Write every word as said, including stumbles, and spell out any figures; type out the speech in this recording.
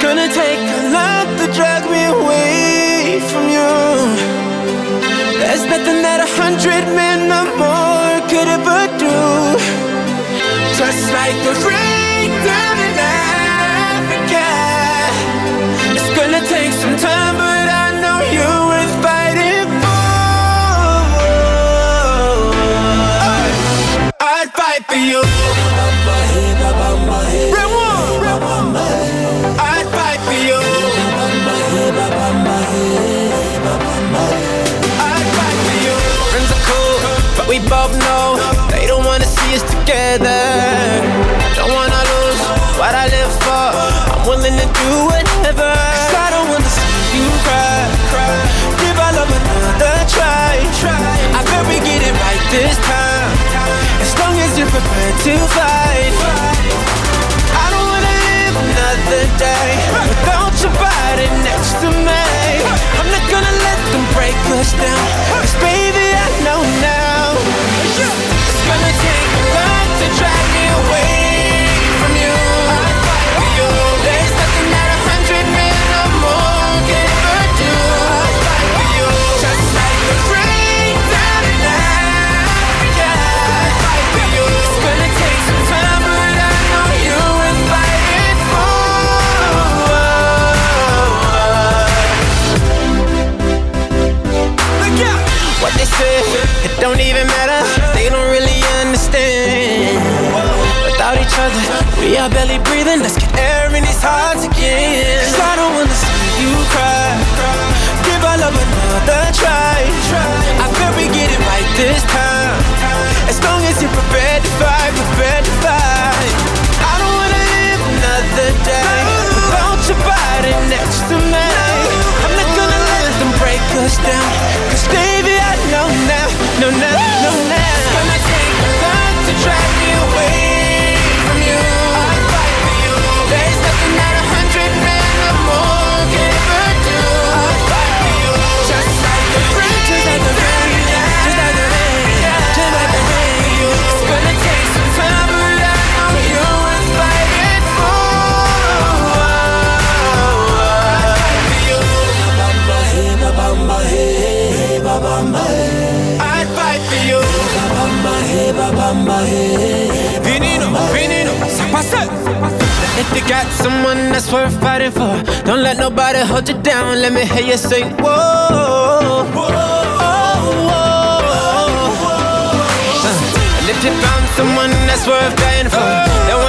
gonna take a lot to drag me away from you. There's nothing that a hundred men or more could ever do. Just like the rain down in Africa. It's gonna take some time, but I know you're worth fighting for. I'd fight for you. Red one. I'd fight for you. I'd fight for you. Friends are cool, but we both know they don't wanna see us together. Don't wanna lose what I live for. I'm willing to do whatever, 'cause I don't wanna see you cry, cry. Give our love another try, try. I bet we get it right this time, as long as you're prepared to fight. I don't wanna live another day without your body next to me. I'm not gonna let them break us down, 'cause baby I know now it's gonna take a lot to drag me away from you. I'd fight for you. There's nothing that a hundred men or more can ever do. I'd fight for you. Just like the rain down in Africa. I'd fight for you. It's gonna take some time, but I know you're worth fighting for. Look out! What they say, it don't even matter. They don't really understand. Without each other, we are barely breathing. Let's get air in these hearts again. 'Cause I don't wanna see you cry. Give our love another try. I bet we get it right this time, as long as you're prepared to fight, prepared to fight. I don't wanna live another day without your body next to me. I'm not gonna let them break us down, 'cause baby I know now, no now, no now. It's gonna take a lot to drag me away from you. I'd fight for you. There's nothing that a hundred men or more can ever do. I'd fight for you. Just like the rain, just like the rain, just like the rain, just like the rain. It's gonna take some time, but I know you're worth fighting for. I'd fight for you. Vinino, Vinino, pasa. If you got someone that's worth fighting for, don't let nobody hold you down. Let me hear you say, whoa, whoa, whoa, whoa. And if you found someone that's worth dying for, then